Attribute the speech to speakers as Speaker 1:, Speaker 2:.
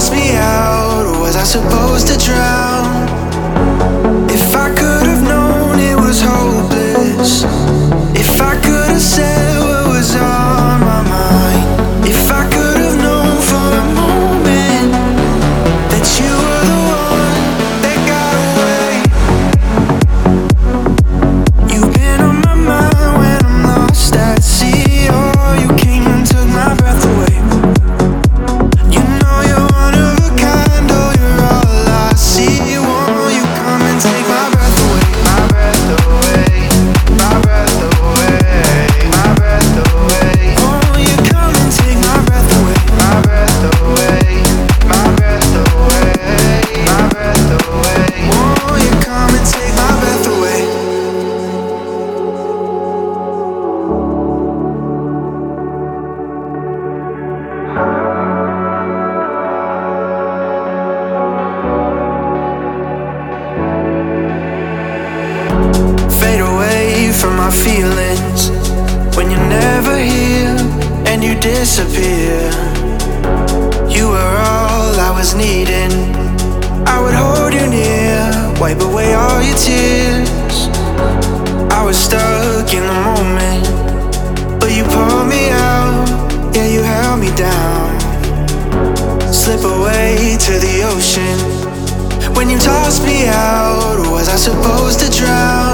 Speaker 1: tossed me out, was I supposed to drown? If I could have known it was hopeless, if I could have said what was on my mind, if I could have known for a moment that you were the one that got away. You've been on my mind when I'm lost at sea. Oh, you came and took my breath away. You know you're one of a kind, oh, you're all I see. Won't you come and take my breath away? My breath away, my breath away, my breath away. Won't you come and take my breath away? My breath away, my breath away, my breath away. Won't you come and take my breath away? Fade away from my feelings when you're never here and you disappear. You were all I was needing. I would hold you near, wipe away all your tears. I was stuck in the moment, but you pulled me out. Yeah, you held me down. Slip away to the ocean. When you tossed me out, was I supposed to drown?